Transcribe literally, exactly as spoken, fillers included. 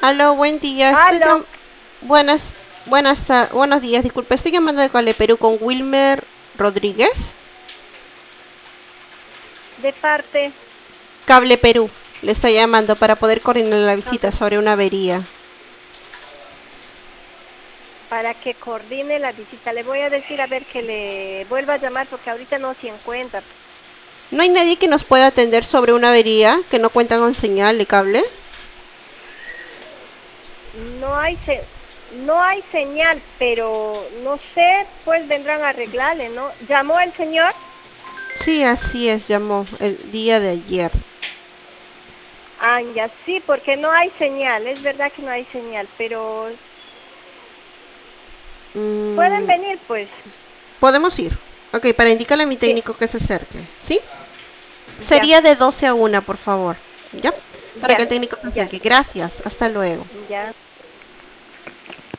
Aló, buen día. Estoy Aló, llam- buenas, buenas, ta- buenos días. Disculpe, estoy llamando de Cable Perú con Wilmer Rodríguez. de parte, Cable Perú. Le está llamando para poder coordinar la visita hable, sobre una avería. para que coordine la visita. Le voy a decir a ver que le vuelva a llamar porque ahorita no se encuentra. ¿No hay nadie que nos pueda atender sobre una avería que no cuenta con señal de cable? No hay se- no hay señal, pero no sé, pues vendrán a arreglarle, ¿no? ¿Llamó el señor? Sí, así es, llamó el día de ayer. Ah, ya sí, porque no hay señal. Es verdad que no hay señal, pero pueden Mm, venir, pues. Podemos ir. Ok, para indicarle a mi Sí, técnico que se acerque. ¿Sí? ya, Sería de doce a una, por favor. ¿Ya? Para que ya, el técnico se ya, acerque. Gracias. Hasta luego. ya.